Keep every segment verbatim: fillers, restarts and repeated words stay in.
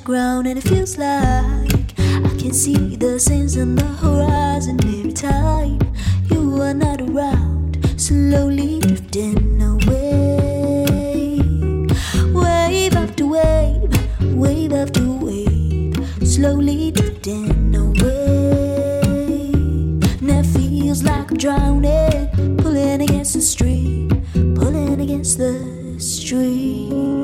touch ground, and it feels like I can see the sands on the horizon every time you are not around, slowly drifting away. Wave after wave, wave after wave, slowly drifting away. And it feels like I'm drowning, pulling against the stream, pulling against the stream.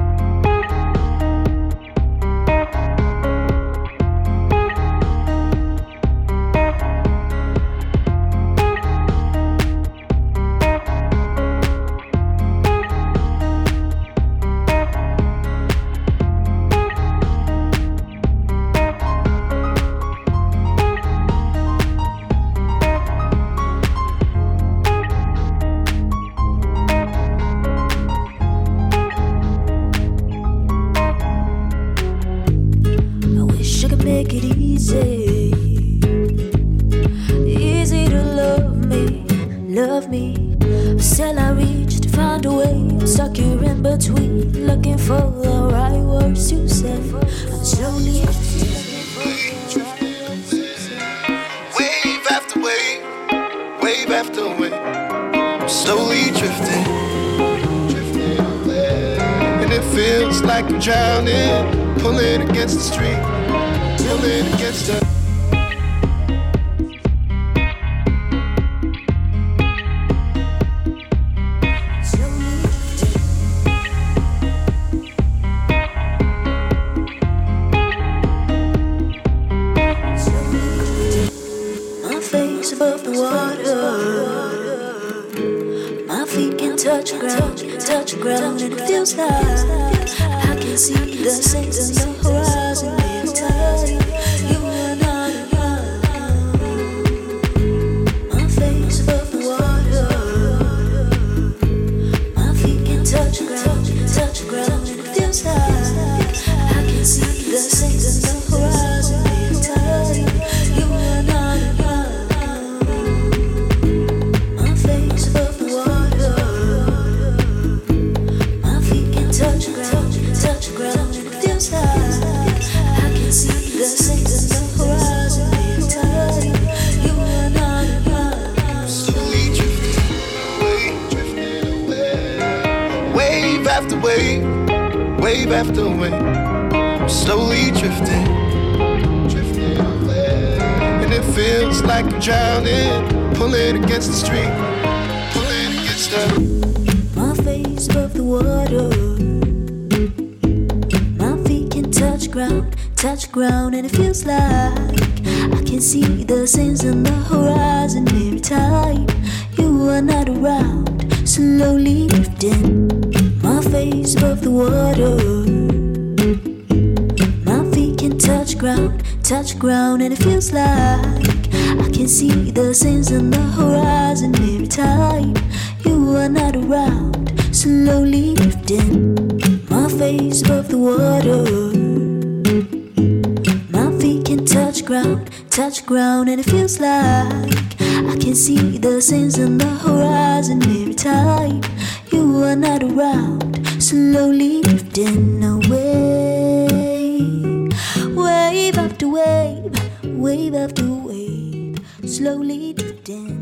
Make it easy, easy to love me, love me. Still I reach to find a way. I'm stuck here in between, looking for the right words to say. I'm slowly wave after wave, wave after wave, I'm slowly drifting, drifting away. And it feels like I'm drowning, pulling against the street, pulling against the. My face above the water, my feet can touch ground, touch ground, and it feels like I can see the sands on the horizon every time you are not around. My face above the water, my feet can touch ground, touch ground, and it feels like I can see the sands on the horizon every time you are not around. My face above the water, my feet can touch ground, touch ground, and it feels like I can see the sands on the horizon every time you are not around. Slowly drifting away, drifting away. Wave after wave, wave after wave, I'm slowly drifting, drifting away. And it feels like I'm drowning, pulling against the street, pulling against the. My face above the water, my feet can touch ground, touch ground, and it feels like I can see the sands on the horizon every time you are not around, slowly drifting. My face above the water, my feet can touch ground, touch ground, and it feels like I can see the sands on the horizon every time you are not around, slowly drifting. My face above the water, my feet can touch ground, touch ground, and it feels like I can see the sands on the horizon every time you are not around, slowly drifting away. Wave after wave, wave after wave, slowly drifting.